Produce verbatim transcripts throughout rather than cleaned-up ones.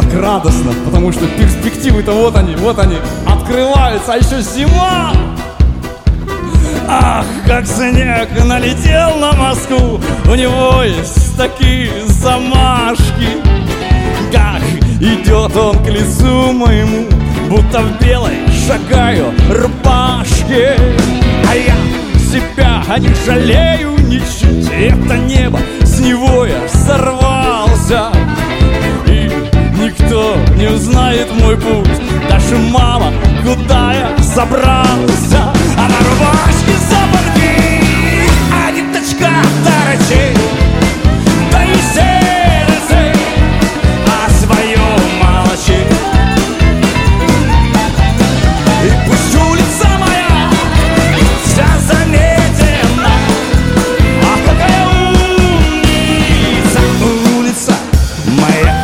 так радостно, потому что перспективы-то вот они, вот они, открываются, а еще зима. Ах, как снег налетел на Москву, у него есть такие замашки. Как идет он к лицу моему, будто в белой шагаю рубашке. А я себя не жалею ничуть, это небо, с него я сорвался. И никто не узнает мой путь, даже мама, куда я собрался. А на рубашке сапоги, а ниточка торчит, да и сердце о своем молчит. И пусть улица моя вся заметена, ах, какая умница улица моя.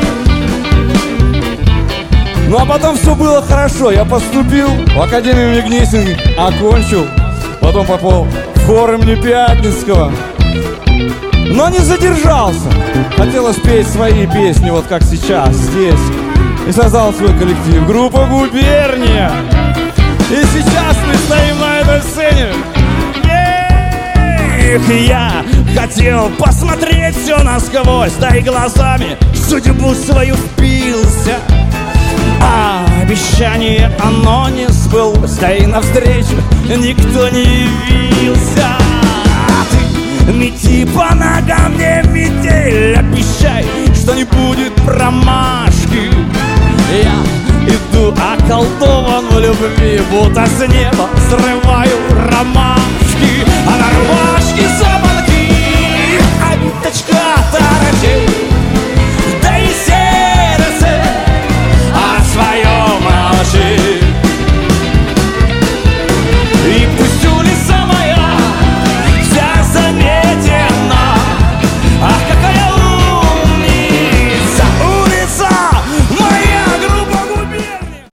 Ну а потом все было хорошо, я поступил в Академию имени Гнесиных, окончил, потом попал в хор имени Пятницкого, но не задержался. Хотелось петь свои песни, вот как сейчас, здесь, и создал свой коллектив, группа «Губерния». И сейчас мы стоим на этой сцене. Эх, я хотел посмотреть все насквозь, да и глазами в судьбу свою впился. А обещание оно не сбылось, да и навстречу никто не явился. А ты мети по ногам, не метель, обещай, что не будет промашки. Я иду околдован в любви, будто с неба срываю ромашки, а на рубашке